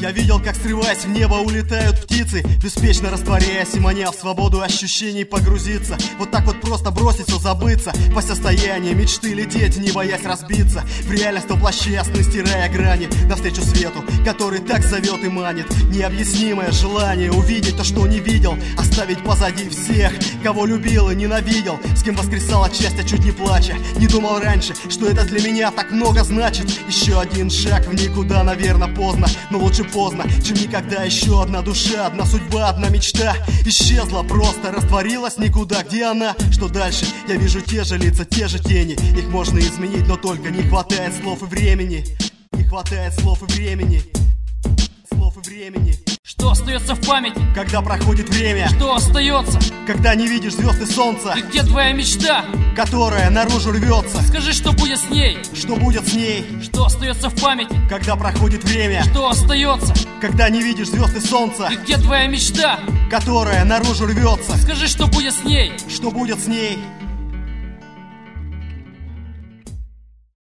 Я видел, как, срываясь в небо, улетают птицы, беспечно растворяясь и маня в свободу ощущений погрузиться. Вот так вот просто бросить все, забыться, по состоянию мечты лететь, не боясь разбиться. В реальность воплощаясь, стирая грани, навстречу свету, который так зовет и манит. Необъяснимое желание увидеть то, что не видел, оставить позади всех, кого любил и ненавидел, с кем воскресал от счастья, чуть не плача. Не думал раньше, что это для меня так много значит. Еще один шаг в никуда, наверное, поздно, но лучше поздно, чем никогда. Еще одна душа, одна судьба, одна мечта исчезла, просто растворилась никуда. Где она? Что дальше? Я вижу те же лица, те же тени. Их можно изменить, но только не хватает слов и времени. Не хватает слов и времени. Слов и времени. Что остается в памяти, когда проходит время? Что остается, когда не видишь звезд и солнца? И где твоя мечта, которая наружу рвется? Скажи, что будет с ней? Что будет с ней? Что остается в памяти, когда проходит время? Что остается, когда не видишь звезд и солнца? И где твоя мечта, которая наружу рвется? Скажи, что будет с ней? Что будет с ней?